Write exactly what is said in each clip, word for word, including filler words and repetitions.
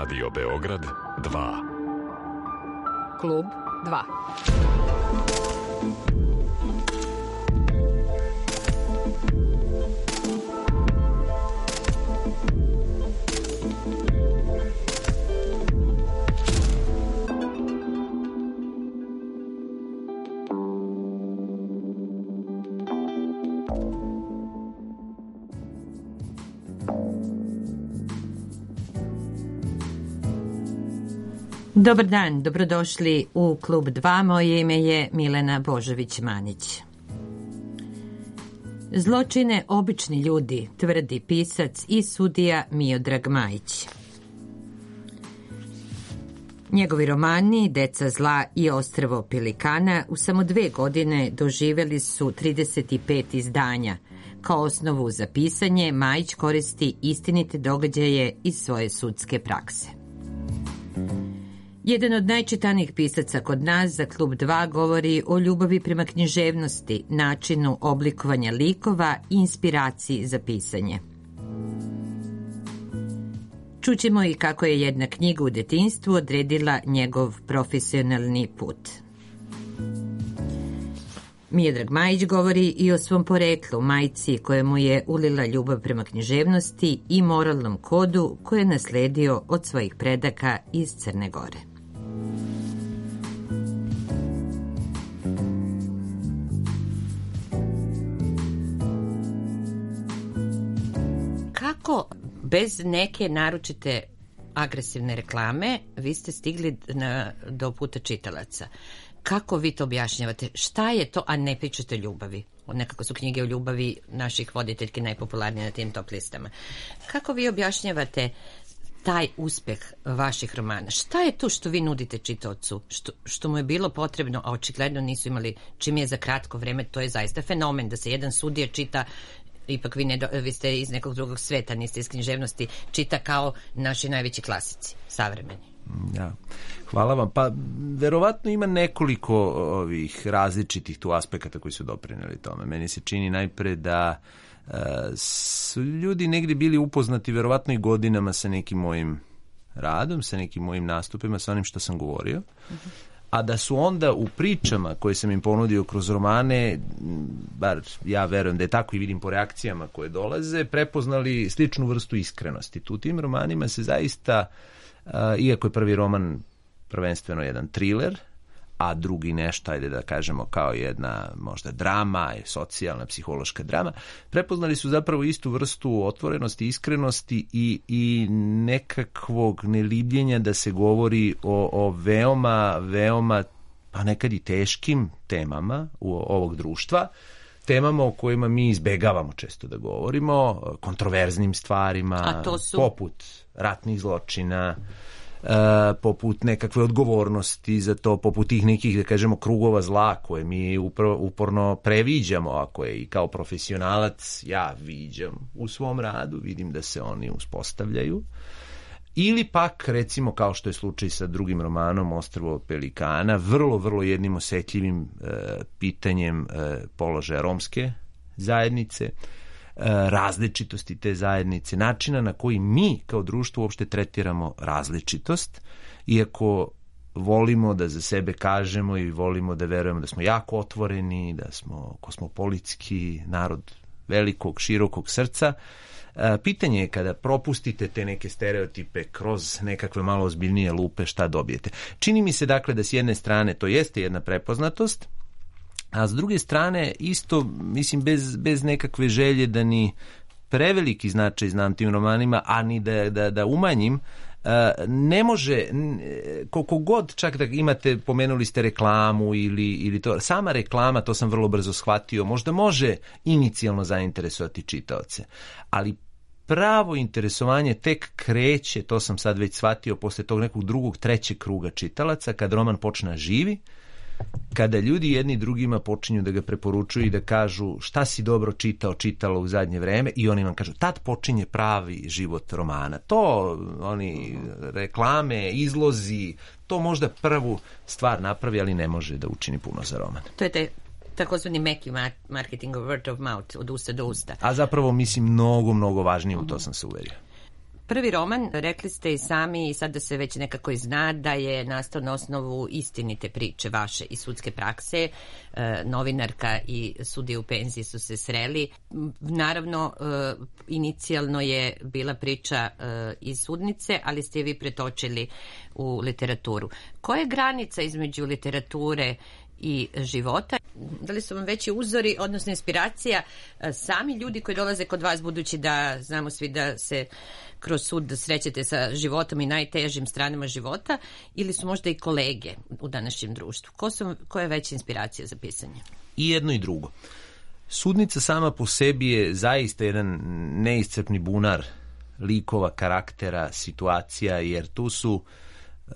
Radio Beograd dva. Klub dva. Dobar dan, dobrodošli u Klub dva. Moje ime je Milena Božović-Manić. Zločine obični ljudi, tvrdi pisac i sudija Miodrag Majić. Njegovi romani Deca zla i Ostrvo pelikana u samo dve godine doživjeli su trideset pet izdanja. Kao osnovu za pisanje Majić koristi istinite događaje iz svoje sudske prakse. Jedan od najčitanijih pisaca kod nas za Klub dva govori o ljubavi prema književnosti, načinu oblikovanja likova i inspiraciji za pisanje. Čućemo i kako je jedna knjiga u detinjstvu odredila njegov profesionalni put. Miodrag Majić govori i o svom poreklu, majci koja mu je ulila ljubav prema književnosti i moralnom kodu koje je nasledio od svojih predaka iz Crne Gore. Kako bez neke naročite agresivne reklame vi ste stigli na, do puta čitalaca? Kako vi to objašnjavate? Šta je to, a ne pričate o ljubavi? Nekako su knjige o ljubavi naših voditeljki najpopularnije na tim top listama. Kako vi objašnjavate taj uspeh vaših romana? Šta je to što vi nudite čitaocu, što, što mu je bilo potrebno, a očigledno nisu imali, čim je za kratko vreme? To je zaista fenomen da se jedan sudija čita, ipak vi, ne, vi ste iz nekog drugog sveta, niste iz književnosti, čita kao naši najveći klasici, savremeni. Ja. Hvala vam. Pa verovatno ima nekoliko ovih različitih tu aspekata koji su doprineli tome. Meni se čini najpre da uh, su ljudi negdje bili upoznati verovatno i godinama sa nekim mojim radom, sa nekim mojim nastupima, sa onim što sam govorio. Uh-huh. A da su onda u pričama koje sam im ponudio kroz romane, bar ja verujem da je tako i vidim po reakcijama koje dolaze, prepoznali sličnu vrstu iskrenosti. Tu tim romanima se zaista, uh, iako je prvi roman prvenstveno jedan thriller, a drugi nešto, ajde da kažemo, kao jedna možda drama, socijalna, psihološka drama, prepoznali su zapravo istu vrstu otvorenosti, iskrenosti i, i nekakvog nelibljenja da se govori o, o veoma, veoma, pa nekad i teškim temama u ovog društva, temama o kojima mi izbegavamo često da govorimo, kontroverznim stvarima, su... poput ratnih zločina, Uh, poput nekakve odgovornosti za to, poput tih nekih, da kažemo, krugova zla koje mi upro, uporno previđamo, a koje i kao profesionalac ja viđam u svom radu, vidim da se oni uspostavljaju. Ili pak, recimo, kao što je slučaj sa drugim romanom Ostrvo pelikana, vrlo, vrlo jednim osetljivim uh, pitanjem uh, položaja romske zajednice, različitosti te zajednice, načina na koji mi kao društvo uopšte tretiramo različitost, iako volimo da za sebe kažemo i volimo da verujemo da smo jako otvoreni, da smo kosmopolitski narod velikog, širokog srca. Pitanje je kada propustite te neke stereotipe kroz nekakve malo ozbiljnije lupe, šta dobijete. Čini mi se dakle da s jedne strane to jeste jedna prepoznatost, a s druge strane isto, mislim, bez, bez nekakve želje da ni preveliki značaj znam tim romanima, a ni da, da, da umanjim, ne može, koliko god čak da imate, pomenuli ste reklamu ili, ili to, sama reklama, to sam vrlo brzo shvatio, možda može inicijalno zainteresovati čitaoce, ali pravo interesovanje tek kreće, to sam sad već shvatio, posle tog nekog drugog, trećeg kruga čitalaca, kad roman počne živi, kada ljudi jedni drugima počinju da ga preporučuju i da kažu šta si dobro čitao, čitalo u zadnje vreme, i oni vam kažu, tad počinje pravi život romana. To, oni reklame, izlozi, to možda prvu stvar napravi, ali ne može da učini puno za roman. To je taj takozvani meki marketing of word of mouth, od usta do usta. A zapravo mislim mnogo, mnogo važnije, u to sam se uverio. Prvi roman, rekli ste i sami, i sad da se već nekako i zna, da je nastao na osnovu istinite priče vaše i sudske prakse. E, novinarka i sudija u penziji su se sreli. Naravno, e, inicijalno je bila priča e, iz sudnice, ali ste je vi pretočili u literaturu. Koja je granica između literature i života? Da li su vam veći uzori, odnosno inspiracija, sami ljudi koji dolaze kod vas, budući da znamo svi da se kroz sud srećete sa životom i najtežim stranama života, ili su možda i kolege u današnjem društvu? Ko su, koja je veća inspiracija za pisanje? I jedno i drugo. Sudnica sama po sebi je zaista jedan neiscrpni bunar likova, karaktera, situacija, jer tu su Uh,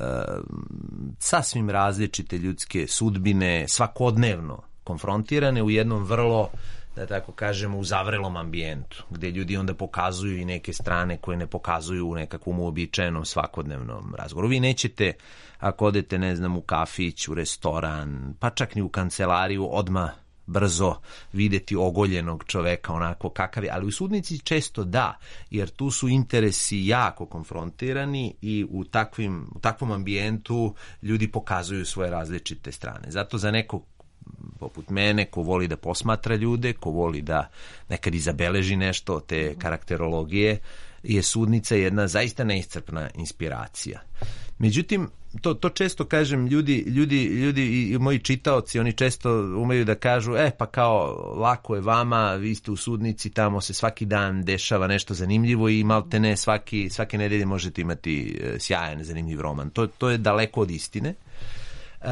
sasvim različite ljudske sudbine svakodnevno konfrontirane u jednom vrlo, da tako kažemo, u zavrelom ambijentu, gde ljudi onda pokazuju i neke strane koje ne pokazuju u nekakvom uobičajenom svakodnevnom razgovoru. Vi nećete, ako odete, ne znam, u kafić, u restoran, pa čak ni u kancelariju, odmah brzo videti ogoljenog čoveka onako kakav je, ali u sudnici često da, jer tu su interesi jako konfrontirani i u, takvim, u takvom ambijentu ljudi pokazuju svoje različite strane. Zato za nekog poput mene, ko voli da posmatra ljude, ko voli da nekad i zabeleži nešto od te karakterologije, je sudnica jedna zaista neiscrpna inspiracija. Međutim, to, to često kažem, ljudi, ljudi, ljudi i moji čitaoci, oni često umeju da kažu, e pa kao lako je vama, vi ste u sudnici, tamo se svaki dan dešava nešto zanimljivo i malte ne svaki, svake nedelje možete imati sjajan, zanimljiv roman. To, to je daleko od istine. Uh,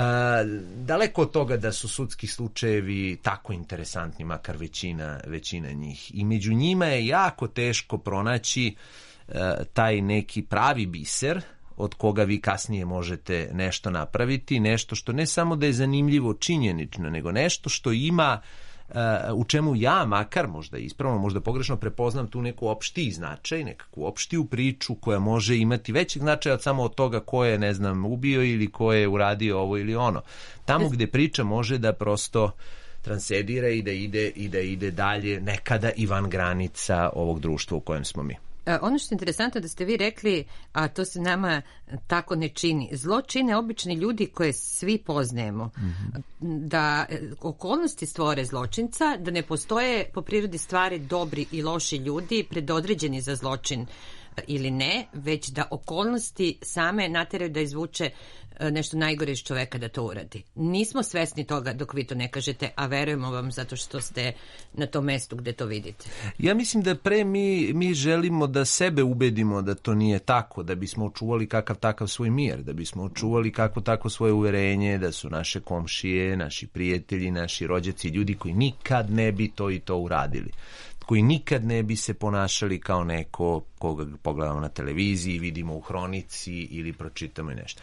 daleko od toga da su sudski slučajevi tako interesantni, makar većina, većina njih. I među njima je jako teško pronaći uh, taj neki pravi biser od koga vi kasnije možete nešto napraviti, nešto što ne samo da je zanimljivo činjenično, nego nešto što ima uh, u čemu ja, makar možda ispravno, možda pogrešno prepoznam tu neku opštiji značaj, nekakvu opštiju priču koja može imati većeg značaja od samo od toga ko je, ne znam, ubio ili ko je uradio ovo ili ono. Tamo gde priča može da prosto transcendira i da ide, i da ide dalje, nekada i van granica ovog društva u kojem smo mi. Ono što je interesantno da ste vi rekli, a to se nama tako ne čini. Zlo čine obični ljudi koje svi poznajemo. Mm-hmm. Da okolnosti stvore zločinca, da ne postoje po prirodi stvari dobri i loši ljudi predodređeni za zločin ili ne, već da okolnosti same nateraju da izvuče nešto najgore iz čoveka da to uradi. Nismo svesni toga dok vi to ne kažete, a verujemo vam zato što ste na tom mestu gde to vidite. Ja mislim da pre mi, mi želimo da sebe ubedimo da to nije tako, da bismo očuvali kakav takav svoj mir, da bismo očuvali kako tako svoje uverenje, da su naše komšije, naši prijatelji, naši rođaci, ljudi koji nikad ne bi to i to uradili, koji nikad ne bi se ponašali kao neko koga pogledamo na televiziji, vidimo u hronici ili pročitamo i nešto.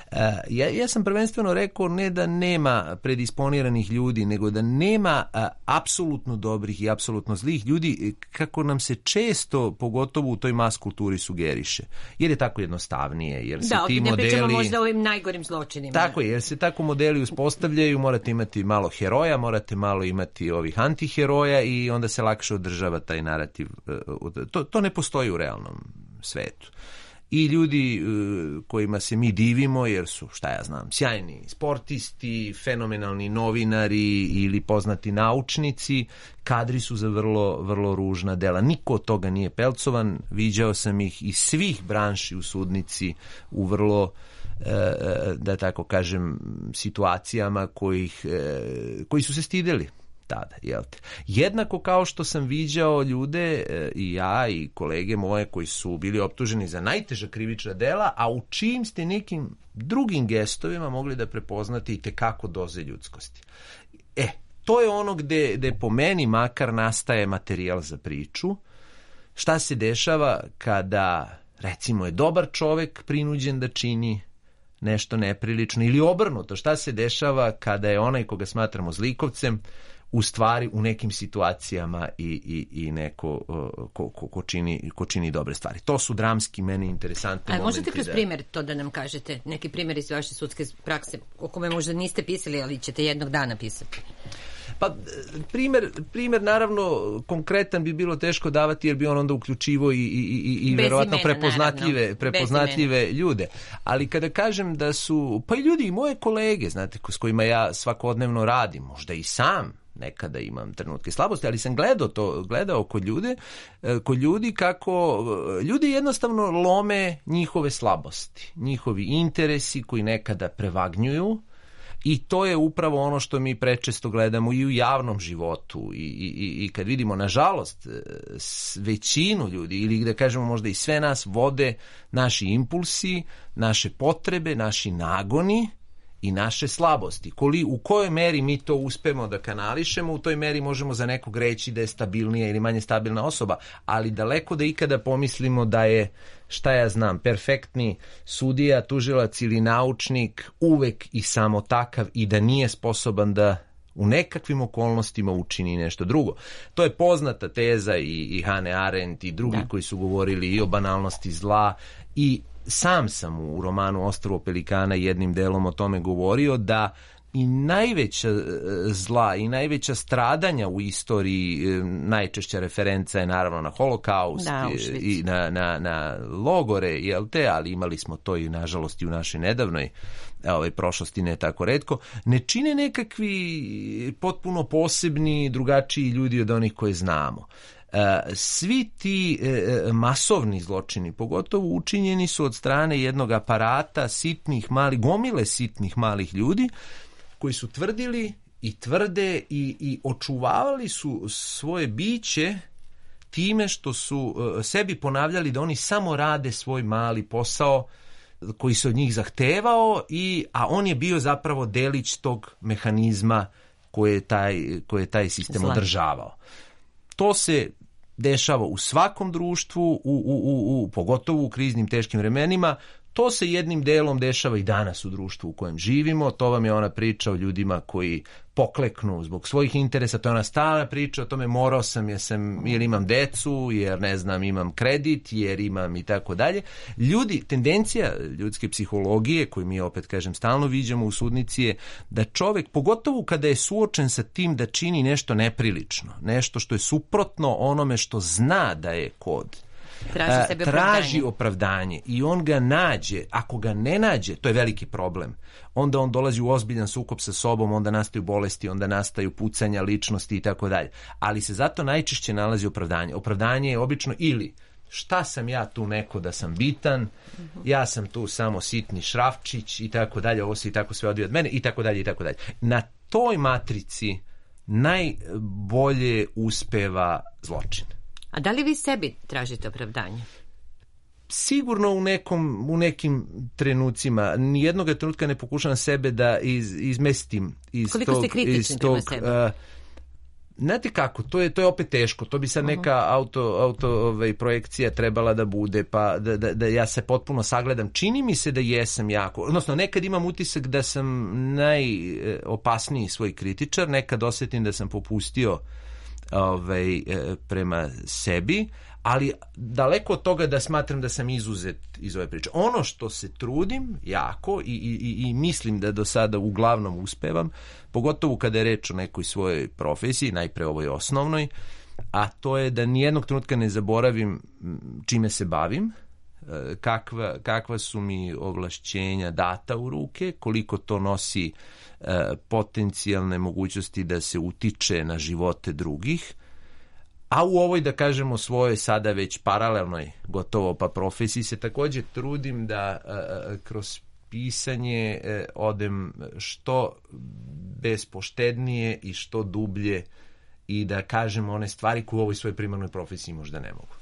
Ja, ja sam prvenstveno rekao ne da nema predisponiranih ljudi, nego da nema a, apsolutno dobrih i apsolutno zlih ljudi, kako nam se često, pogotovo u toj mas kulturi, sugeriše. Jer je tako jednostavnije. Jer se da, ti ne modeli, pričamo možda o ovim najgorim zločinima. Tako je, jer se tako modeli uspostavljaju, morate imati malo heroja, morate malo imati ovih antiheroja i onda se lakše održava taj narativ. To, to ne postoji u realnom svetu. I ljudi uh, kojima se mi divimo, jer su, šta ja znam, sjajni sportisti, fenomenalni novinari ili poznati naučnici, kadri su za vrlo, vrlo ružna dela. Niko od toga nije pelcovan, viđao sam ih iz svih branši u sudnici u vrlo, uh, da tako kažem, situacijama kojih, uh, koji su se stideli tada, jel te? Jednako kao što sam viđao ljude, e, i ja i kolege moje koji su bili optuženi za najteža krivična dela, a u čijim ste nekim drugim gestovima mogli da prepoznate i tekako doze ljudskosti. E, to je ono gde, gde po meni makar nastaje materijal za priču. Šta se dešava kada, recimo, je dobar čovek prinuđen da čini nešto neprilično ili obrnuto, šta se dešava kada je onaj koga smatramo zlikovcem u stvari u nekim situacijama i, i, i neko ko, ko, ko, čini, ko čini dobre stvari. To su dramski meni interesantni momenti. Možete kroz da... primjer to da nam kažete, neki primjer iz vaše sudske prakse o kome možda niste pisali, ali ćete jednog dana pisati? Pa primjer, primjer naravno konkretan bi bilo teško davati jer bi on onda uključivo i, i, i, i verovatno imena, prepoznatljive, naravno. prepoznatljive ljude. Ali kada kažem da su, pa i ljudi i moje kolege, znate, s kojima ja svakodnevno radim, možda i sam nekada imam trenutke slabosti, ali sam gledao to, gledao kod ljude, kod ljudi kako ljudi jednostavno lome njihove slabosti, njihovi interesi koji nekada prevagnjuju. I to je upravo ono što mi prečesto gledamo i u javnom životu i, i, i kad vidimo, nažalost, većinu ljudi ili da kažemo možda i sve nas vode naši impulsi, naše potrebe, naši nagoni i naše slabosti. Koli, u kojoj meri mi to uspemo da kanališemo, u toj meri možemo za nekog reći da je stabilnija ili manje stabilna osoba, ali daleko da ikada pomislimo da je, šta ja znam, perfektni sudija, tužilac ili naučnik uvek i samo takav i da nije sposoban da u nekakvim okolnostima učini nešto drugo. To je poznata teza i, i Hannah Arendt i drugi da. Koji su govorili i o banalnosti zla i sam sam u romanu Ostrvo pelikana jednim delom o tome govorio da i najveća zla i najveća stradanja u istoriji, najčešća referenca je naravno na holokaust da, i na, na, na logore, jel te, ali imali smo to i nažalost i u našoj nedavnoj ovaj, prošlosti, ne tako retko, ne čine nekakvi potpuno posebni, drugačiji ljudi od onih koje znamo. Svi ti masovni zločini, pogotovo učinjeni su od strane jednog aparata sitnih malih, gomile sitnih malih ljudi koji su tvrdili i tvrde i, i očuvavali su svoje biće time što su sebi ponavljali da oni samo rade svoj mali posao koji se od njih zahtevao, i, a on je bio zapravo delić tog mehanizma koje je taj, koje je taj sistem Zla. održavao. To se dešava u svakom društvu, u, u, u, u, pogotovo u kriznim teškim vremenima. To se jednim delom dešava i danas u društvu u kojem živimo. To vam je ona priča o ljudima koji pokleknu zbog svojih interesa. To je ona stalna priča o tome morao sam jer, sam, jer imam decu, jer ne znam, imam kredit, jer imam i tako dalje. Ljudi, tendencija ljudske psihologije, koju mi opet kažem stalno viđamo u sudnici, je da čovek, pogotovo kada je suočen sa tim da čini nešto neprilično, nešto što je suprotno onome što zna da je kod, Traži, sebe traži opravdanje i on ga nađe. Ako ga ne nađe, to je veliki problem. Onda on dolazi u ozbiljan sukob sa sobom, onda nastaju bolesti, onda nastaju pucanja ličnosti i tako dalje. Ali se zato najčešće nalazi opravdanje. Opravdanje je obično ili šta sam ja tu neko da sam bitan, ja sam tu samo sitni šrafčić i tako dalje, ovo se i tako sve odvija od mene i tako dalje i tako dalje. Na toj matrici najbolje uspeva zločin. A da li vi sebi tražite opravdanje? Sigurno u, nekom, u nekim trenucima. Nijednog trenutka ne pokušavam sebe da iz, izmestim iz Koliko tog... ste kritični prema sebi? Uh, znate kako, to je, to je opet teško. To bi sad uh-huh. neka auto, auto ovaj, projekcija trebala da bude, pa da, da, da ja se potpuno sagledam. Čini mi se da jesam jako. Odnosno, nekad imam utisak da sam najopasniji svoj kritičar, nekad osjetim da sam popustio Ovaj, prema sebi, ali daleko od toga da smatram da sam izuzet iz ove priče. Ono što se trudim jako i, i, i mislim da do sada uglavnom uspevam, pogotovo kada je reč o nekoj svojoj profesiji, najpre ovoj osnovnoj, a to je da nijednog trenutka ne zaboravim čime se bavim, kakva, kakva su mi ovlašćenja data u ruke, koliko to nosi potencijalne mogućnosti da se utiče na živote drugih, a u ovoj, da kažemo, svojoj sada već paralelnoj gotovo pa profesiji se također trudim da a, kroz pisanje a, odem što bespoštednije i što dublje i da kažem one stvari koje u ovoj svojoj primarnoj profesiji možda ne mogu.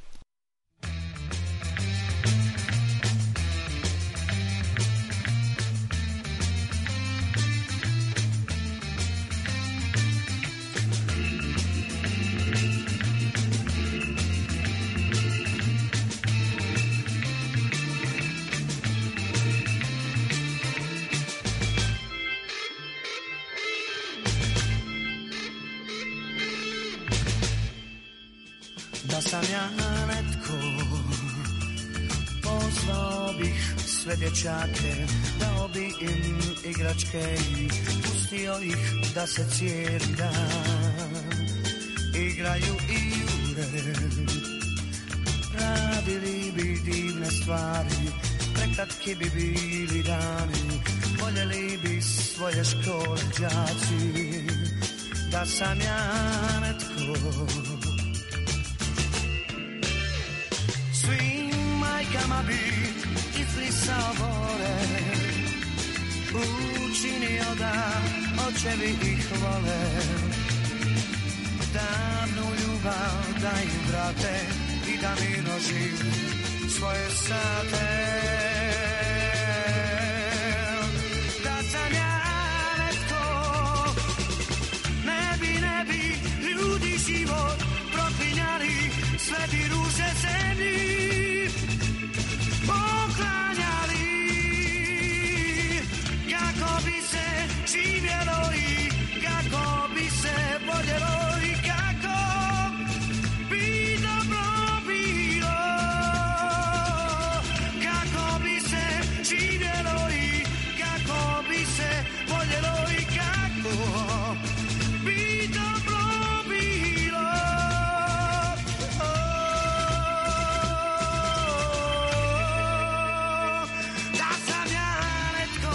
Da sam ja netko, pozvao bih sve dječake, dao bi im igračke, pustio ih da se cijeli dan divne stvari, prekratki bi bili dani, voljeli bi svoje škole đaci, da sam ja netko. Svim majkama bi izbrisao bore, učinio da očevi ih vole, davnu ljubav da im vrate i da mi nožim svoje sate. Da sam ja netko, ne bi, ne bi ljudi život proklinjali, sve bi ruže zemlji poklanjali, kako bi se živjelo i kako bi se voljelo i kako bi dobro bilo, kako bi se živjelo i kako bi se voljelo i kako bi dobro bilo. Da sam ja netko.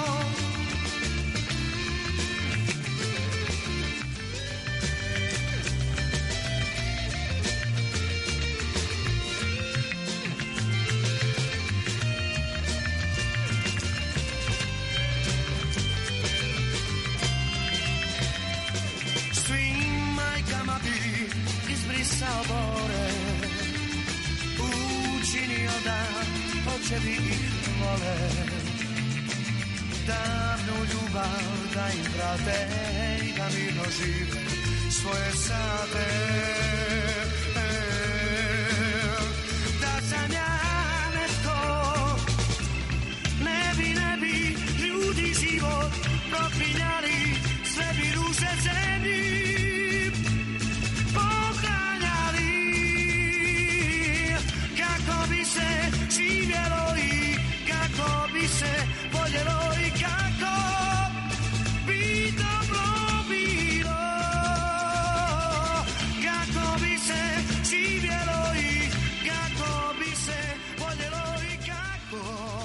Svim majkama bi izbrisao bore, učinio da očevi ih vole, davnu ljubav da im vrate i da mirno žive svoje sate. Da sam ja netko, ne bi, ne bi ljudi život proklinjali, sve bi ruže zemlji poklanjali, kako bi se živjelo i kako bi se voljelo i kako bi dobro bilo, kako bi se živjelo i kako bi se voljelo i kako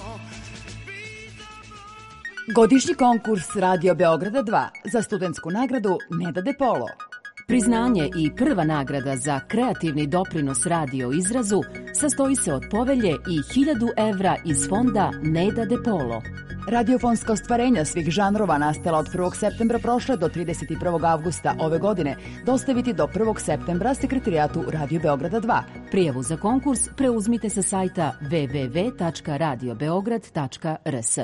bi dobro. Godišnji konkurs Radio Beograda dva za studentsku nagradu Neda De Polo. Priznanje i prva nagrada za kreativni doprinos radio izrazu sastoji se od povelje i hiljadu evra iz fonda Neda De Polo. Radiofonska ostvarenja svih žanrova nastala od prvog septembra prošle do trideset prvog avgusta ove godine dostaviti do prvog septembra sekretarijatu Radio Beograda dva. Prijavu za konkurs preuzmite sa sajta w w w tačka radio beograd tačka r s.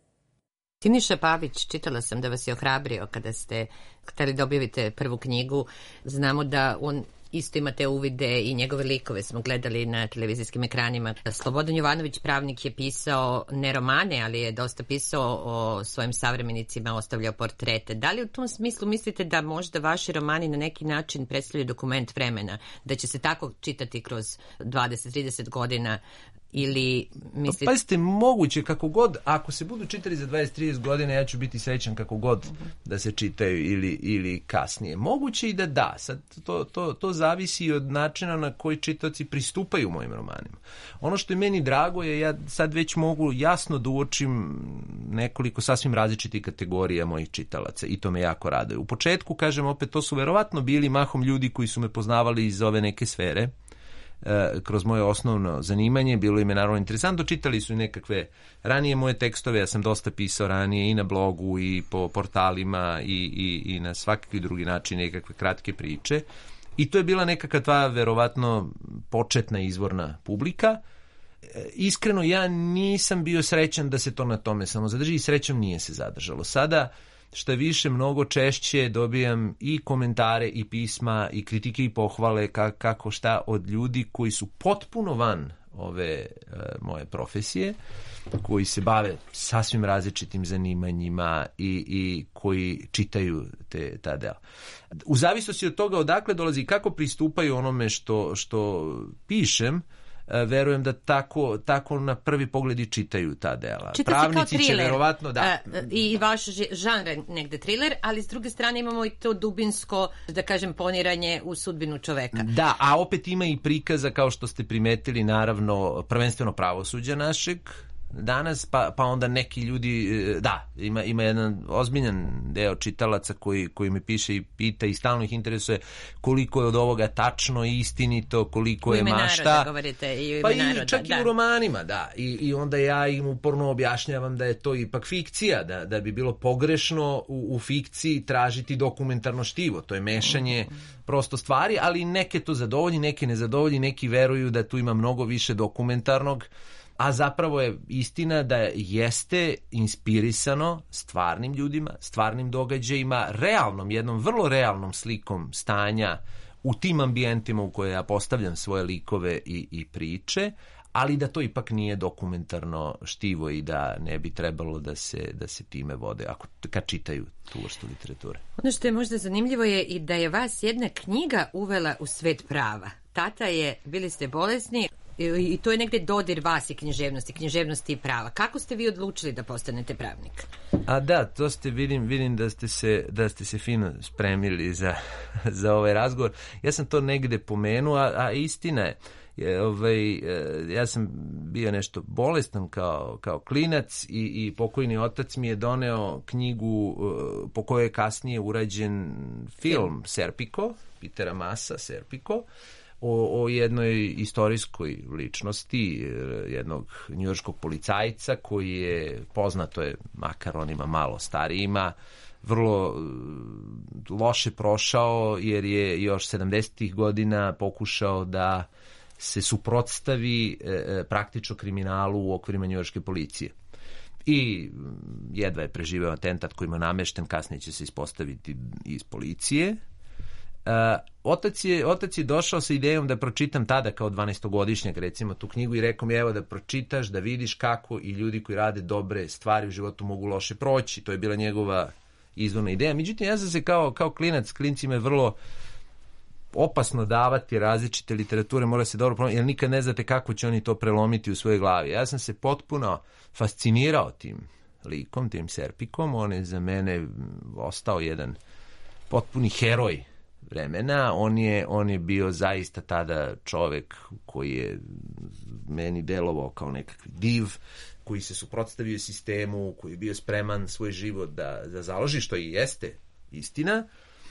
Siniša Pavić, čitala sam da vas je ohrabrio kada ste hteli da objavite prvu knjigu. Znamo da on isto ima te uvide i njegove likove smo gledali na televizijskim ekranima. Slobodan Jovanović, pravnik, je pisao ne romane, ali je dosta pisao o svojim savremenicima, ostavljao portrete. Da li u tom smislu mislite da možda vaši romani na neki način predstavljaju dokument vremena, da će se tako čitati kroz dvadeset trideset godina? Ili mislite... Pa, pazite, moguće kako god, ako se budu čitali za dvadeset trideset godina, ja ću biti srećan kako god da se čitaju ili, ili kasnije. Moguće i da da, sad to, to, to zavisi od načina na koji čitaoci pristupaju mojim romanima. Ono što je meni drago je, ja sad već mogu jasno da uočim nekoliko sasvim različitih kategorija mojih čitalaca i to me jako raduje. U početku, kažem opet, to su verovatno bili mahom ljudi koji su me poznavali iz ove neke sfere, kroz moje osnovno zanimanje, bilo im je naravno interesantno, čitali su i nekakve ranije moje tekstove, ja sam dosta pisao ranije i na blogu i po portalima i, i, i na svakakvi drugi način nekakve kratke priče i to je bila nekakva tva verovatno početna izvorna publika. Iskreno, ja nisam bio srećan da se to na tome samo zadrži i srećom nije se zadržalo. Sada šta više, mnogo češće dobijam i komentare i pisma i kritike i pohvale kako šta od ljudi koji su potpuno van ove e, moje profesije, koji se bave sasvim različitim zanimanjima i, i koji čitaju te, ta dela. U zavisnosti od toga odakle dolazi i kako pristupaju onome što, što pišem, verujem da tako, tako na prvi pogled i čitaju ta dela. Čita Pravnici se kao će thriller. verovatno, da. A, I vaš žanr negde thriller, ali s druge strane imamo i to dubinsko, da kažem, poniranje u sudbinu čoveka. Da, a opet ima i prikaza, kao što ste primetili, naravno, prvenstveno pravosuđa našeg danas, pa, pa onda neki ljudi, da, ima, ima jedan ozbiljan deo čitalaca koji, koji me piše i pita i stalno ih interesuje koliko je od ovoga tačno i istinito, koliko u je ime mašta. Naroda, govorite, i u ime pa naroda, i čak da. i u romanima, da. I, I onda ja im uporno objašnjavam da je to ipak fikcija, da, da bi bilo pogrešno u, u fikciji tražiti dokumentarno štivo. To je mešanje prosto stvari, ali neke to zadovolji, neke ne zadovolji, neki veruju da tu ima mnogo više dokumentarnog, a zapravo je istina da jeste inspirisano stvarnim ljudima, stvarnim događajima, realnom, jednom vrlo realnom slikom stanja u tim ambijentima u koje ja postavljam svoje likove i, i priče, ali da to ipak nije dokumentarno štivo i da ne bi trebalo da se, da se time vode ako, kad čitaju tu vrstu literature. Ono što je možda zanimljivo je i da je vas jedna knjiga uvela u svet prava. Tata je, bili ste bolesni, i to je negde dodir vas i književnosti, književnosti i prava. Kako ste vi odlučili da postanete pravnik? A da, to ste, vidim, vidim da ste se, da ste se fino spremili za, za ovaj razgovor. Ja sam to negde pomenuo, a, a istina je, je ovaj, ja sam bio nešto bolestan kao, kao klinac i, i pokojni otac mi je doneo knjigu po kojoj je kasnije urađen film Serpico, Petera Masa, Serpico, O, o jednoj istorijskoj ličnosti, jednog njujorškog policajca koji je, poznato je, makar onima malo starijima, vrlo loše prošao jer je još sedamdesetih godina pokušao da se suprotstavi e, praktično kriminalu u okvirima njujorške policije. I jedva je preživeo atentat koji ima namešten, kasnije će se ispostaviti iz policije. Uh, otac, je, otac je došao sa idejom da pročitam tada kao dvanaestogodišnjak recimo tu knjigu i rekao mi evo da pročitaš, da vidiš kako i ljudi koji rade dobre stvari u životu mogu loše proći. To je bila njegova izvorna ideja. Međutim, ja sam se kao, kao klinac, klincima je vrlo opasno davati različite literature, mora se dobro prometi, jer nikad ne znate kako će oni to prelomiti u svojoj glavi. Ja sam se potpuno fascinirao tim likom, tim Serpikom. On je za mene ostao jedan potpuni heroj vremena. On je, on je bio zaista tada čovek koji je meni delovao kao nekakvi div, koji se suprotstavio sistemu, koji je bio spreman svoj život da, da založi, što i jeste istina.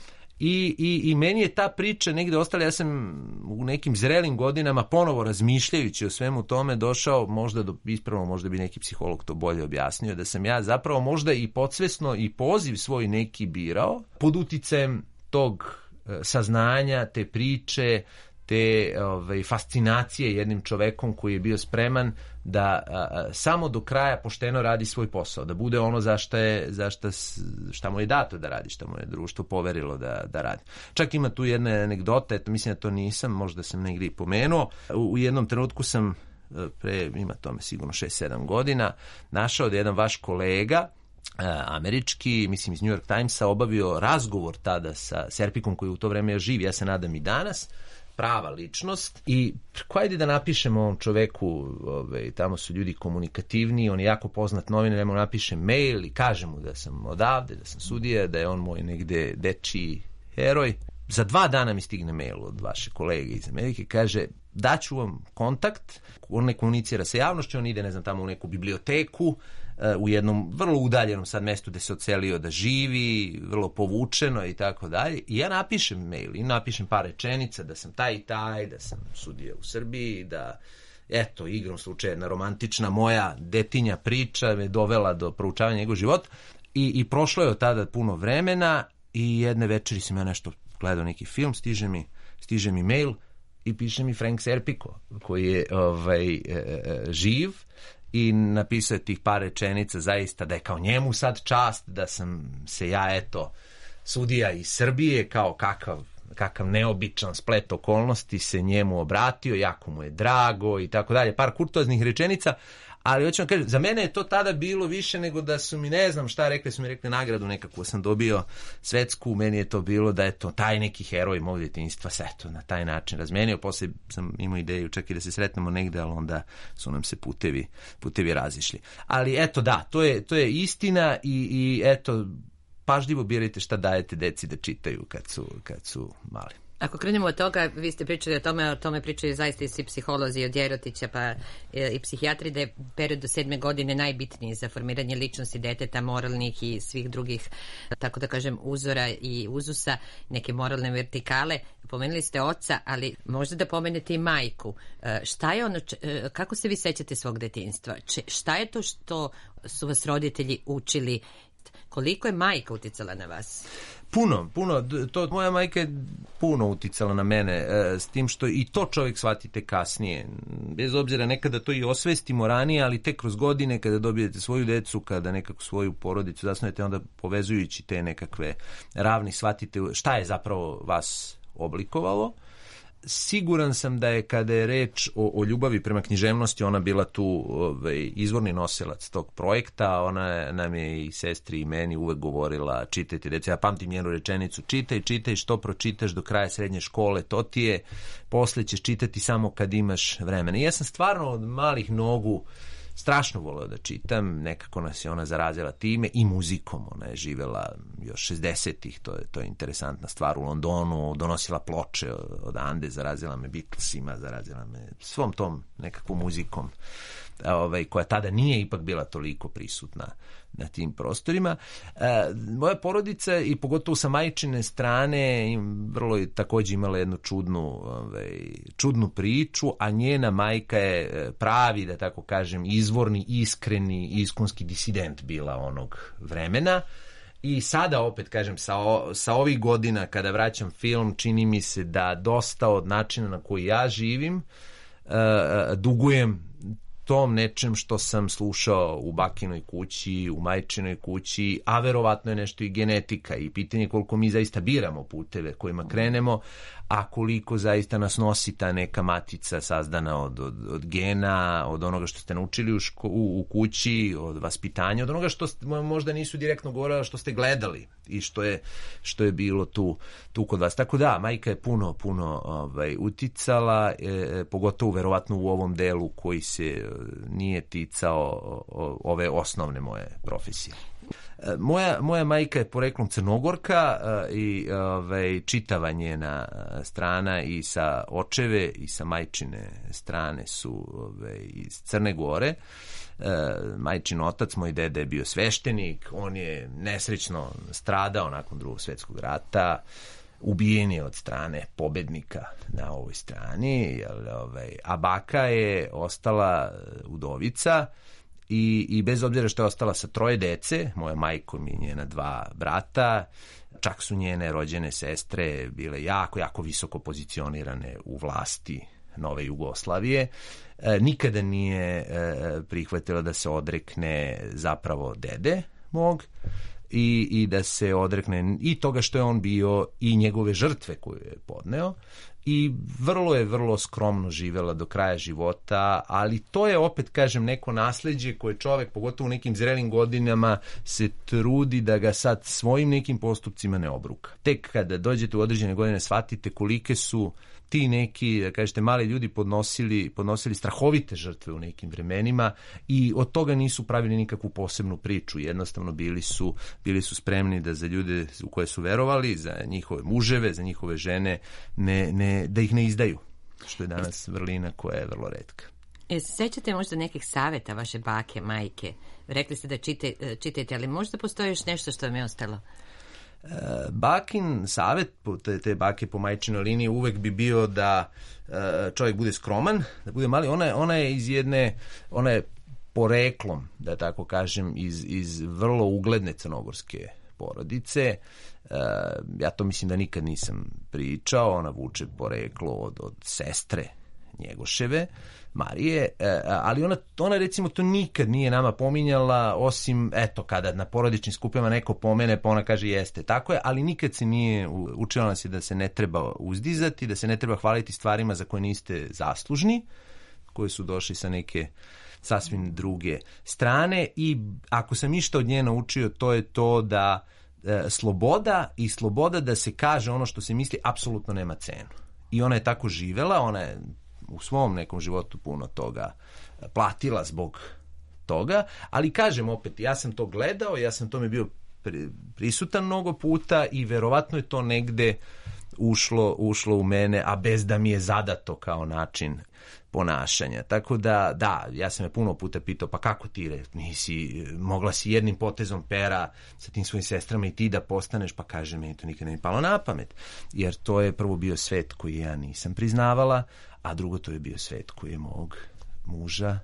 I, i, I meni je ta priča negde ostala, ja sam u nekim zrelim godinama ponovo razmišljajući o svemu tome došao možda do ispravno, možda bi neki psiholog to bolje objasnio, da sam ja zapravo možda i podsvesno i poziv svoj neki birao pod uticajem tog saznanja, te priče, te ovaj, fascinacije jednim čovekom koji je bio spreman da a, a, samo do kraja pošteno radi svoj posao, da bude ono za šta, je, za šta, šta mu je dato da radi, šta mu je društvo poverilo da, da radi. Čak ima tu jedna anegdota, eto, mislim da to nisam, možda sam negdje i pomenuo. U, u jednom trenutku sam, pre, ima tome sigurno šest sedam godina, našao da jedan vaš kolega, američki, mislim iz New York Timesa, obavio razgovor tada sa Serpikom koji u to vreme je živ, ja se nadam i danas, prava ličnost, i ajde da napišemo ovom čoveku, ovaj, tamo su ljudi komunikativni, on je jako poznat novinar, da mu napišem mail i kažem mu da sam odavde, da sam sudija, da je on moj negde dečiji heroj. Za dva dana mi stigne mail od vaše kolege iz Amerike, kaže daću vam kontakt, on ne komunicira sa javnošću, on ide, ne znam, tamo u neku biblioteku, u jednom vrlo udaljenom sad mestu gde se ocelio da živi, vrlo povučeno i tako dalje. I ja napišem mail i napišem par rečenica da sam taj i taj, da sam sudija u Srbiji, da eto, igrom slučaja jedna romantična moja detinja priča me dovela do proučavanja njegov život. I, i prošlo je od tada puno vremena i jedne večeri sam ja nešto gledao neki film, stiže mi, stiže mi mail i piše mi Frank Serpico koji je ovaj, e, e, živ i napisao je tih par rečenica zaista da je kao njemu sad čast da sam se ja, eto, sudija iz Srbije, kao kakav, kakav neobičan splet okolnosti se njemu obratio, jako mu je drago i tako dalje, par kurtoaznih rečenica, Ali hoću vam kažem, za mene je to tada bilo više nego da su mi, ne znam šta rekli, su mi rekli nagradu nekakvu sam dobio svetsku, meni je to bilo da je to taj neki heroj mog djetinjstva se eto na taj način razmenio, poslije sam imao ideju čak i da se sretnemo negde, ali onda su nam se putevi, putevi razišli. Ali eto da, to je, to je istina i, i eto, pažljivo birajte šta dajete deci da čitaju kad su, kad su mali. Ako krenemo od toga, vi ste pričali o tome, o tome pričaju zaista i svi psiholozi od Jerotića pa e, i psihijatri, da je period do sedme godine najbitniji za formiranje ličnosti deteta, moralnih i svih drugih, tako da kažem, uzora i uzusa, neke moralne vertikale. Pomenuli ste oca, ali možda da pomenete i majku. E, šta je ono, č, e, kako se vi sećate svog detinjstva? Če, šta je to što su vas roditelji učili? Koliko je majka uticala na vas? Puno, puno. To, moja majka je puno uticala na mene, e, s tim što i to čovjek shvatite kasnije. Bez obzira, nekada to i osvestimo ranije, ali tek kroz godine kada dobijete svoju decu, kada nekako svoju porodicu zasnujete, onda povezujući te nekakve ravni shvatite šta je zapravo vas oblikovalo. Siguran sam da je kada je reč o, o ljubavi prema književnosti, ona bila tu ovaj, izvorni nosilac tog projekta. Ona nam je i sestri i meni uvek govorila čitajte deca. Ja pamtim njenu rečenicu, čitaj, čitaj, što pročitaš do kraja srednje škole, to ti je, posle ćeš čitati samo kad imaš vremena. I ja sam stvarno od malih nogu strašno voleo da čitam, nekako nas je ona zarazila time i muzikom. Ona je živela još šezdesetih, to je, to je interesantna stvar, u Londonu, donosila ploče od Ande, zarazila me Beatlesima, zarazila me svom tom nekakvom muzikom, ovaj, koja tada nije ipak bila toliko prisutna na tim prostorima. E, moja porodica i pogotovo sa majčine strane vrlo je takođe imala jednu čudnu, ovaj, čudnu priču, a njena majka je pravi, da tako kažem, izvorni, iskreni, iskonski disident bila onog vremena. I sada opet kažem, sa, o, sa ovih godina kada vraćam film, čini mi se da dosta od načina na koji ja živim uh, dugujem tom nečem što sam slušao u bakinoj kući, u majčinoj kući, a verovatno je nešto i genetika i pitanje koliko mi zaista biramo puteve kojima krenemo, a koliko zaista nas nosi ta neka matica sazdana od, od, od gena, od onoga što ste naučili u, ško, u, u kući, od vaspitanja, od onoga što ste, možda nisu direktno govorili, što ste gledali i što je, što je bilo tu, tu kod vas. Tako da, majka je puno, puno ovaj, uticala, e, pogotovo verovatno u ovom delu koji se nije ticao o, o, ove osnovne moje profesije. Moja, moja majka je poreklom Crnogorka uh, i ovaj, čitava njena strana i sa očeve i sa majčine strane su ovaj, iz Crne Gore. Uh, majčin otac, moj deda je bio sveštenik, on je nesrećno stradao nakon Drugog svjetskog rata, ubijen je od strane pobednika na ovoj strani, jel, ovaj, a baka je ostala udovica. I, i bez obzira što je ostala sa troje dece, moja majkom i njena dva brata, čak su njene rođene sestre bile jako, jako visoko pozicionirane u vlasti nove Jugoslavije, e, nikada nije e, prihvatila da se odrekne zapravo dede mog i, i da se odrekne i toga što je on bio i njegove žrtve koju je podneo. I vrlo je, vrlo skromno živela do kraja života, ali to je opet, kažem, neko nasleđe koje čovek, pogotovo u nekim zrelim godinama, se trudi da ga sad svojim nekim postupcima ne obruka. Tek kada dođete u određene godine shvatite kolike su ti neki, da kažete, mali ljudi podnosili, podnosili strahovite žrtve u nekim vremenima i od toga nisu pravili nikakvu posebnu priču. Jednostavno bili su, bili su spremni da za ljude u koje su verovali, za njihove muževe, za njihove žene, ne, ne, da ih ne izdaju, što je danas vrlina koja je vrlo retka. E, sećate možda nekih saveta vaše bake, majke? Rekli ste da čite, čitajte, ali možda postoji još nešto što vam je ostalo? Bakin savet te, te bake po majčinoj liniji uvek bi bio da čovjek bude skroman, da bude mali. Ona je, ona je iz jedne, ona je poreklom, da tako kažem, iz, iz vrlo ugledne crnogorske porodice. Ja to mislim da nikad nisam pričao. Ona vuče poreklo od, od sestre Njegoševe, Marije, ali ona, ona recimo to nikad nije nama pominjala, osim, eto, kada na porodičnim skupima neko pomene, pa ona kaže jeste, tako je, ali nikad se nije, učila nas je da se ne treba uzdizati, da se ne treba hvaliti stvarima za koje niste zaslužni, koje su došli sa neke sasvim druge strane i ako sam išta od nje naučio, to je to da e, sloboda i sloboda da se kaže ono što se misli apsolutno nema cenu. I ona je tako živela, ona je u svom nekom životu puno toga platila zbog toga, ali kažem opet, ja sam to gledao, ja sam tome bio prisutan mnogo puta i verovatno je to negde ušlo, ušlo u mene, a bez da mi je zadato kao način ponašanja. Tako da, da, ja sam je puno puta pitao, pa kako ti re, nisi, mogla si jednim potezom pera sa tim svojim sestrama i ti da postaneš, pa kaže, meni to nikad ne mi palo na pamet. Jer to je prvo bio svet koji ja nisam priznavala, a drugo to je bio svet koji je mog muža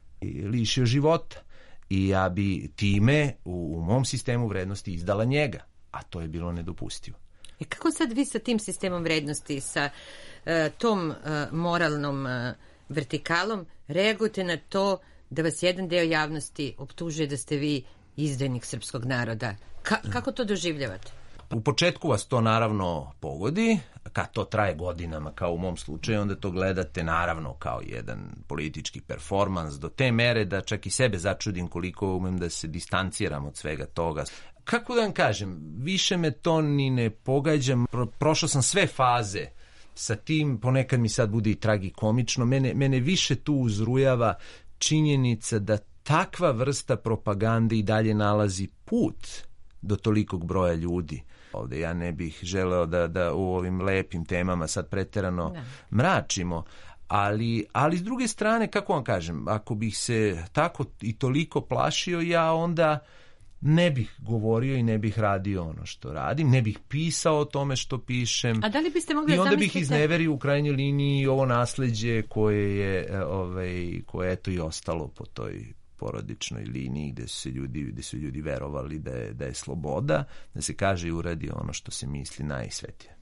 lišio života. I ja bi time u, u mom sistemu vrednosti izdala njega, a to je bilo nedopustivo. I kako sad vi sa tim sistemom vrednosti, sa uh, tom uh, moralnom uh, vertikalom reagujete na to da vas jedan deo javnosti optužuje da ste vi izdajnik srpskog naroda? Ka- kako to doživljavate? U početku vas to naravno pogodi, kad to traje godinama, kao u mom slučaju, onda to gledate naravno kao jedan politički performans do te mere da čak i sebe začudim koliko umem da se distanciram od svega toga. Kako da vam kažem, više me to ni ne pogađa, Pro, prošao sam sve faze sa tim, ponekad mi sad bude i tragikomično, mene, mene više tu uzrujava činjenica da takva vrsta propagande i dalje nalazi put do tolikog broja ljudi. Ovde ja ne bih želeo da, da u ovim lepim temama sad preterano ne. mračimo, ali, ali s druge strane, kako vam kažem, ako bih se tako i toliko plašio, ja onda ne bih govorio i ne bih radio ono što radim, ne bih pisao o tome što pišem. A da li biste mogli I onda zamislite... bih izneverio u krajnjoj liniji ovo nasleđe koje je, ovaj, koje eto i ostalo po toj porodičnoj liniji gde su ljudi, gde su ljudi verovali da je, da je sloboda, da se kaže i uradi ono što se misli najsvetije.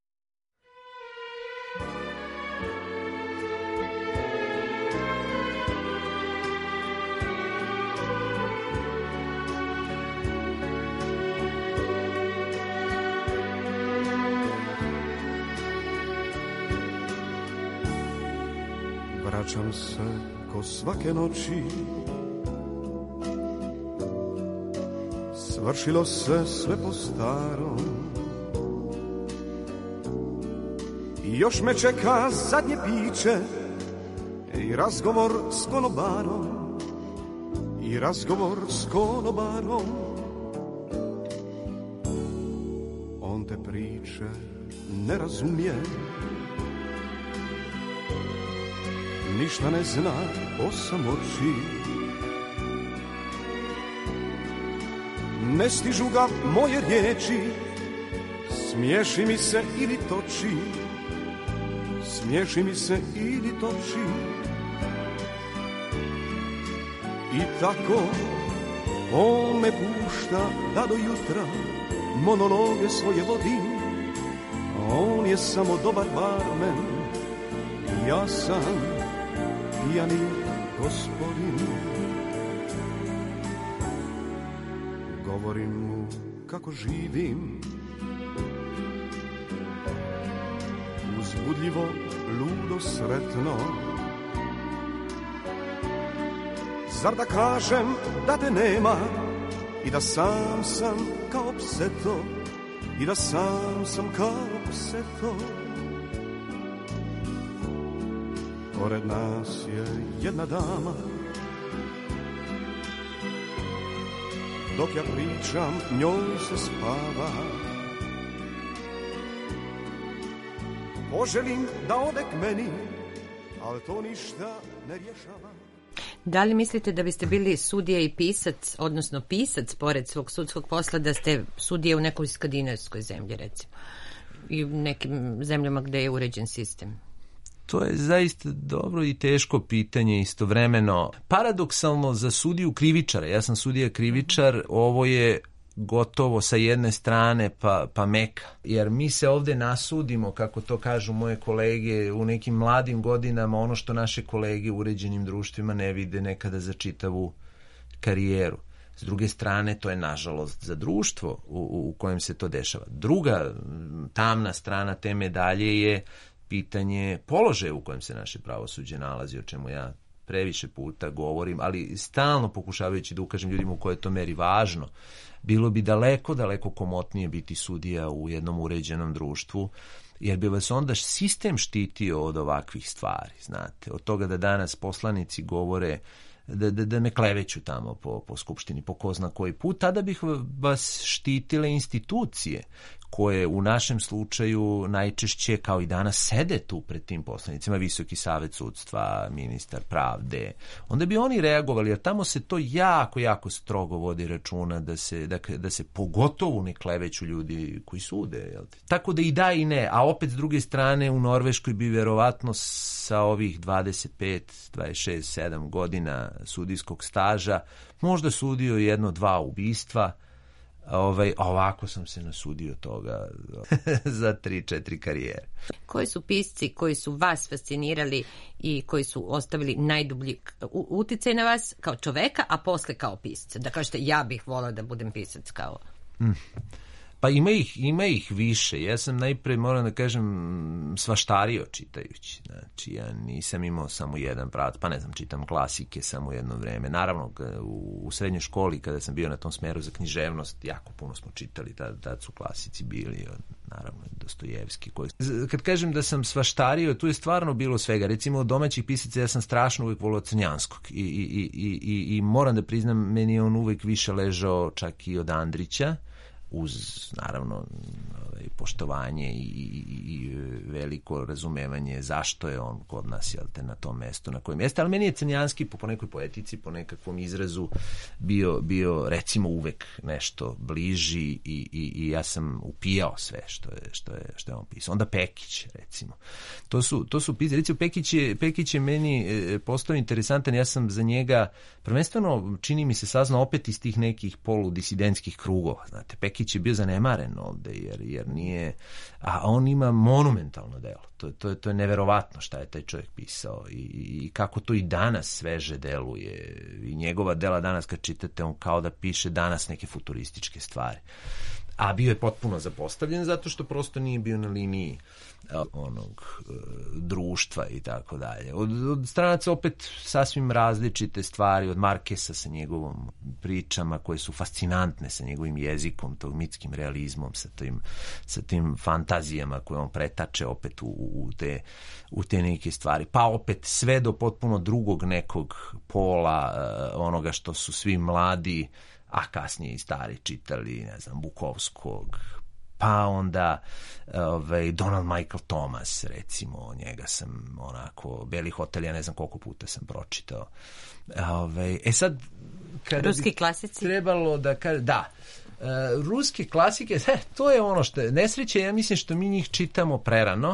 Vraćam se ko svake noći, svršilo se sve po starom i još me čeka zadnje piće i razgovor s konobarom, i razgovor s konobarom. On te priče ne razumije, ništa ne zna o samoći. Ne stižu ga moje riječi, smiješi mi se ili toči, smiješi mi se ili toči. I tako on me pušta da do jutra monologe svoje vodim. On je samo dobar barmen, ja sam pijani gospodin. Govorim mu kako živim, uzbudljivo, ludo, sretno. Zar da kažem da te nema i da sam sam kao pseto, i da sam sam kao pseto. Pored nas je jedna dama, dok ja pričam, njoj se spava. Poželim da ode k meni, ali to ništa ne rješava. Da li mislite da biste bili sudija i pisac, odnosno pisac pored svog sudskog posla, da ste sudija u nekoj skandinavskoj zemlji, recimo, i u nekim zemljama gde je uređen sistem? To je zaista dobro i teško pitanje istovremeno. Paradoksalno za sudiju krivičara, ja sam sudija krivičar, ovo je gotovo sa jedne strane pa, pa meka. Jer mi se ovde nasudimo, kako to kažu moje kolege, u nekim mladim godinama ono što naše kolege u uređenim društvima ne vide nekada za čitavu karijeru. S druge strane, to je nažalost za društvo u, u kojem se to dešava. Druga tamna strana te medalje je pitanje položaja u kojem se naše pravosuđe nalazi, o čemu ja previše puta govorim, ali stalno pokušavajući da ukažem ljudima u kojoj je to meri važno. Bilo bi daleko, daleko komotnije biti sudija u jednom uređenom društvu, jer bi vas onda sistem štitio od ovakvih stvari, znate, od toga da danas poslanici govore da, da, da me kleveću tamo po, po skupštini, po ko zna koji put, tada bih vas štitile institucije koje u našem slučaju najčešće, kao i danas, sede tu pred tim poslanicima, Visoki savet sudstva, ministar pravde. Onda bi oni reagovali, jer tamo se to jako, jako strogo vodi računa da se, da, da se pogotovo ne kleveću ljudi koji sude. Jel te? Tako da i da i ne, a opet s druge strane u Norveškoj bi verovatno sa ovih dvadeset pet, dvadeset šest, sedam godina sudijskog staža možda sudio jedno, dva ubistva. Ovaj, ovako sam se nasudio toga za tri, četiri karijere. Koji su pisci koji su vas fascinirali i koji su ostavili najdublji uticaj na vas kao čoveka, a posle kao pisca? Da kažete, ja bih volao da budem pisac kao... Mm. Pa ima ih, ima ih više. Ja sam najpre, moram da kažem, svaštario čitajući. Znači, ja nisam imao samo jedan pravac, pa ne znam, čitam klasike samo jedno vreme. Naravno, u, u srednjoj školi, kada sam bio na tom smeru za književnost, jako puno smo čitali, tad, tad su klasici bili, naravno, Dostojevski. Koji... Kad kažem da sam svaštario, tu je stvarno bilo svega. Recimo, od domaćih pisaca ja sam strašno uvijek volio Crnjanskog. I, i, i, i, i moram da priznam, meni je on uvijek više ležao čak i od Andrića, uz, naravno, poštovanje i, i, i veliko razumevanje zašto je on kod nas, jel te, na tom mestu na kojem jeste, ali meni je Crnjanski po, po nekoj poetici, po nekakvom izrazu bio, bio recimo uvek nešto bliži i, i, i ja sam upijao sve što je, što je, što je on pisao. Onda Pekić, recimo. To su, to su pisali, recimo Pekić je, Pekić je meni postao interesantan, ja sam za njega prvenstveno, čini mi se, saznao opet iz tih nekih poludisidentskih krugova, znate, Pekić je bio zanemaren ovde, jer, jer nije, a on ima monumentalno delo. To, to, to je neverovatno šta je taj čovjek pisao i, i kako to i danas sveže deluje. I njegova dela danas kad čitate, on kao da piše danas neke futurističke stvari. A bio je potpuno zapostavljen zato što prosto nije bio na liniji onog uh, društva i tako dalje. Od, od stranaca opet sasvim različite stvari, od Markesa sa njegovom pričama koje su fascinantne, sa njegovim jezikom, tog mitskim realizmom, sa tim, sa tim fantazijama koje on pretače opet u, u, te, u te neke stvari. Pa opet sve do potpuno drugog nekog pola, uh, onoga što su svi mladi, a kasnije i stari čitali, ne znam, Bukovskog, pa onda ovaj, Donald Michael Thomas, recimo, njega sam onako, Beli hotel, ja ne znam koliko puta sam pročitao. Ovaj, e sad, kada ruski klasici? Trebalo da kaže, da, uh, ruske klasike, he, to je ono što je nesreće, ja mislim što mi njih čitamo prerano,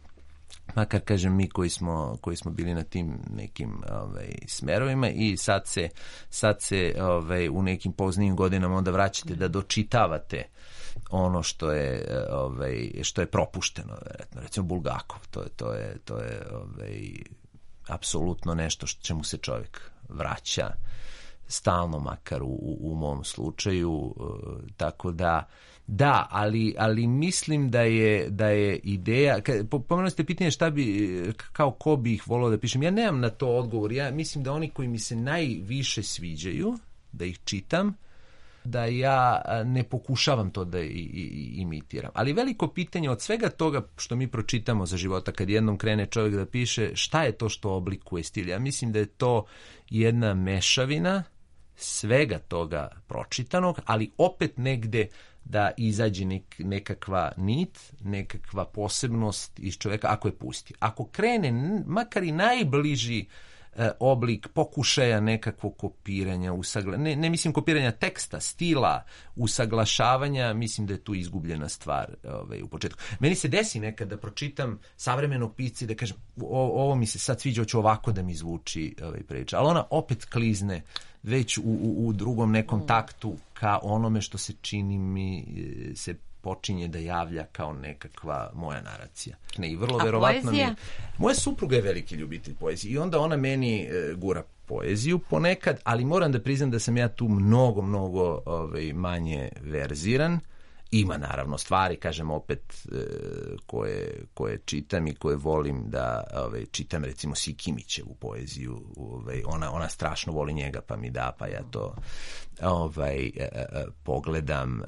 makar kažem mi koji smo, koji smo bili na tim nekim ovaj, smerovima i sad se, sad se ovaj, u nekim poznijim godinama onda vraćate da dočitavate ono što je, ovaj, što je propušteno, vjerojatno. Recimo Bulgakov, to je, to je, to je ovaj, apsolutno nešto što čemu se čovjek vraća stalno, makar u, u, u mom slučaju, tako da da, ali, ali mislim da je, da je ideja, pomenuli ste pitanje šta bi, kao ko bi ih volao da pišem, ja nemam na to odgovor, ja mislim da oni koji mi se najviše sviđaju, da ih čitam, da ja ne pokušavam to da i, i, imitiram. Ali veliko pitanje od svega toga što mi pročitamo za života, kad jednom krene čovjek da piše, šta je to što oblikuje stil? Ja mislim da je to jedna mešavina svega toga pročitanog, ali opet negde da izađe nek, nekakva nit, nekakva posebnost iz čovjeka, ako je pusti. Ako krene, makar i najbliži e, oblik pokušaja nekakvog kopiranja, usagla... ne, ne mislim kopiranja teksta, stila, usaglašavanja, mislim da je tu izgubljena stvar ovaj, u početku. Meni se desi nekad da pročitam savremenog pisca i da kažem, o, ovo mi se sad sviđa, hoću ovako da mi zvuči ovaj, priča. Ali ona opet klizne već u, u, u drugom nekom taktu ka onome što se čini mi se počinje da javlja kao nekakva moja naracija. Ne, i vrlo A verovatno poezija? mi... Moja supruga je veliki ljubitelj poezije i onda ona meni e, gura poeziju ponekad, ali moram da priznam da sam ja tu mnogo, mnogo ovaj, manje verziran Ima naravno stvari, kažem opet, koje, koje čitam i koje volim da ove, čitam, recimo Sikimićevu poeziju, ove, ona, ona strašno voli njega pa mi da, pa ja to ovaj, pogledam,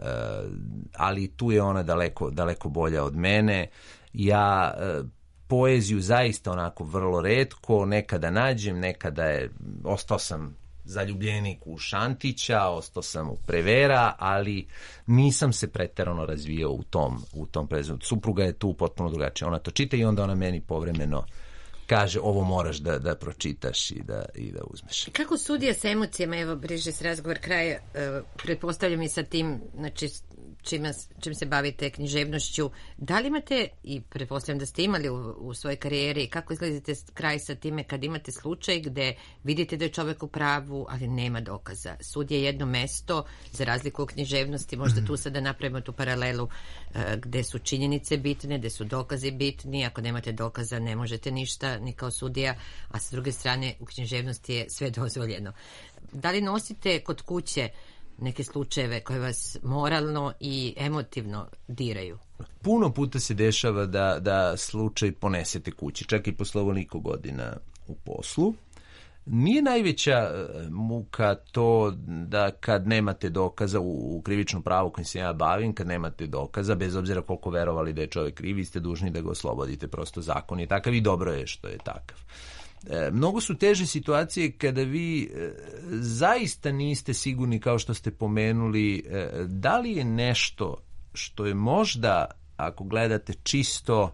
ali tu je ona daleko, daleko bolja od mene. Ja poeziju zaista onako vrlo retko, nekada nađem, nekada je, ostao sam zaljubljenik u Šantića, ostao sam u Prevera, ali nisam se preterano razvijao u tom, u tom prezivu. Supruga je tu potpuno drugačija. Ona to čita i onda ona meni povremeno kaže ovo moraš da, da pročitaš i da, i da uzmeš. Kako sudija sa emocijama, evo bliže se razgovor kraja, uh, pretpostavljam i sa tim, znači čime, čim se bavite književnošću, da li imate, i pretpostavljam da ste imali u, u svojoj karijeri, kako izgledate kraj sa time kad imate slučaj gde vidite da je čovek u pravu, ali nema dokaza. Sud je jedno mesto, za razliku u književnosti, možda tu sada napravimo tu paralelu uh, gde su činjenice bitne, gde su dokazi bitni, ako nemate dokaza ne možete ništa, ni kao sudija, a sa druge strane u književnosti je sve dozvoljeno. Da li nosite kod kuće neke slučajeve koje vas moralno i emotivno diraju? Puno puta se dešava da, da slučaj ponesete kući, čak i posle ovoliko godina u poslu. Nije najveća muka to da kad nemate dokaza u, u krivičnom pravu kojim se ja bavim, kad nemate dokaza, bez obzira koliko verovali da je čovjek kriv, vi ste dužni da ga oslobodite, prosto zakon je takav i dobro je što je takav. E, mnogo su teže situacije kada vi e, zaista niste sigurni, kao što ste pomenuli, e, da li je nešto što je možda, ako gledate čisto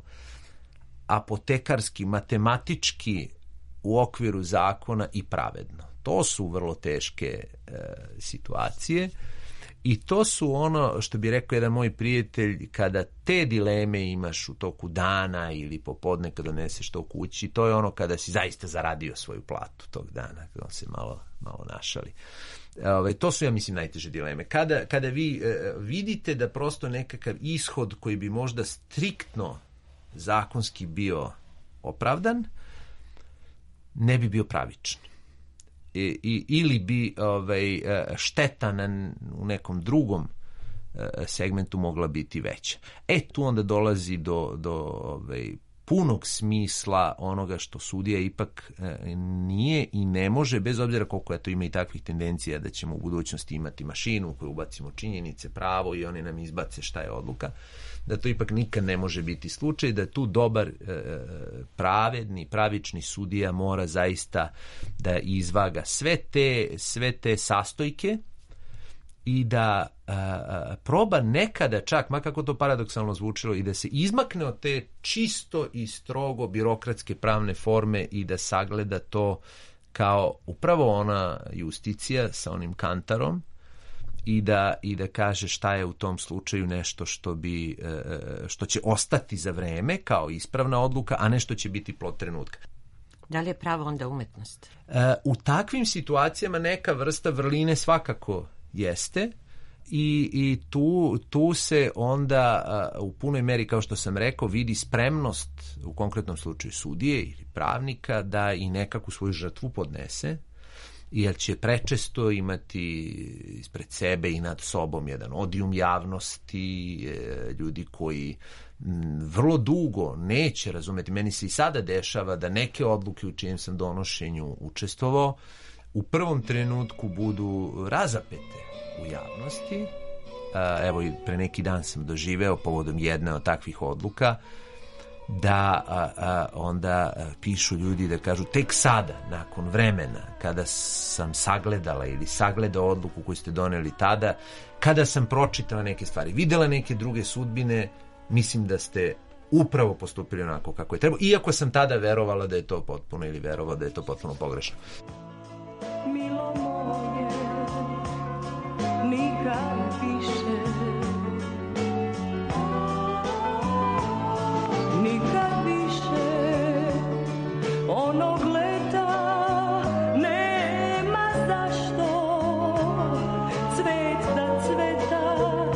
apotekarski, matematički u okviru zakona i pravedno. To su vrlo teške e, situacije i to su ono što bi rekao jedan moj prijatelj, kada te dileme imaš u toku dana ili popodne kad doneseš to kući, to je ono kada si zaista zaradio svoju platu tog dana, kada on se malo, malo našali. Ove, to su, ja mislim, najteže dileme. Kada, kada vi e, vidite da prosto nekakav ishod koji bi možda striktno zakonski bio opravdan, ne bi bio pravičan. I, i, ili bi ovaj, šteta na, u nekom drugom segmentu mogla biti veća. E, tu onda dolazi do, do ovaj, punog smisla onoga što sudija ipak nije i ne može, bez obzira koliko eto ima i takvih tendencija da ćemo u budućnosti imati mašinu u koju ubacimo činjenice, pravo i oni nam izbace šta je odluka, da to ipak nikad ne može biti slučaj, da tu dobar, pravedni, pravični sudija mora zaista da izvaga sve te, sve te sastojke i da a, proba nekada čak, makako to paradoksalno zvučilo, i da se izmakne od te čisto i strogo birokratske pravne forme i da sagleda to kao upravo ona justicija sa onim kantarom i da, i da kaže šta je u tom slučaju nešto što bi, što će ostati za vreme kao ispravna odluka, a ne što će biti plod trenutka. Da li je pravo onda umetnost? U takvim situacijama neka vrsta vrline svakako jeste i, i tu, tu se onda uh, u punoj meri, kao što sam rekao, vidi spremnost u konkretnom slučaju sudije ili pravnika da i nekakvu svoju žrtvu podnese, jer će prečesto imati ispred sebe i nad sobom jedan odijum javnosti, e, ljudi koji m, vrlo dugo neće razumeti. Meni se i sada dešava da neke odluke u čijem sam donošenju učestvovao u prvom trenutku budu razapete u javnosti. A, evo i pre neki dan sam doživeo povodom jedne od takvih odluka da a, a, onda a, pišu ljudi da kažu tek sada, nakon vremena, kada sam sagledala ili sagledao odluku koju ste doneli tada, kada sam pročitala neke stvari, videla neke druge sudbine, mislim da ste upravo postupili onako kako je trebalo, iako sam tada verovala da je to potpuno ili verovala da je to potpuno pogrešno. Milo moje, nikad više, nikad više, onog leta nema zašto, cvet da cveta,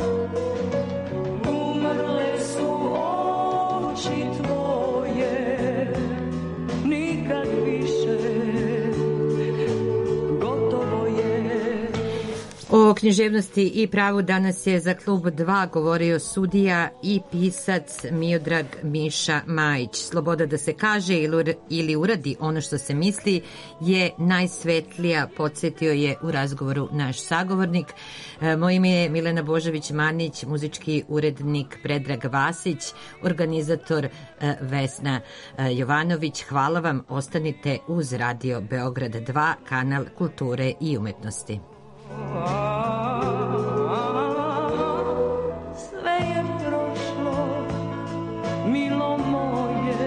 umrle su oči tvoje, nikad više. O književnosti i pravu danas je za Klub dva govorio sudija i pisac Miodrag Miša Majić. Sloboda da se kaže ili uradi ono što se misli je najsvetlija, podsjetio je u razgovoru naš sagovornik. Moje ime je Milena Božović-Manić, muzički urednik Predrag Vasić, organizator Vesna Jovanović. Hvala vam, ostanite uz Radio Beograd dva, kanal kulture i umetnosti. Sve je prošlo, milo moje,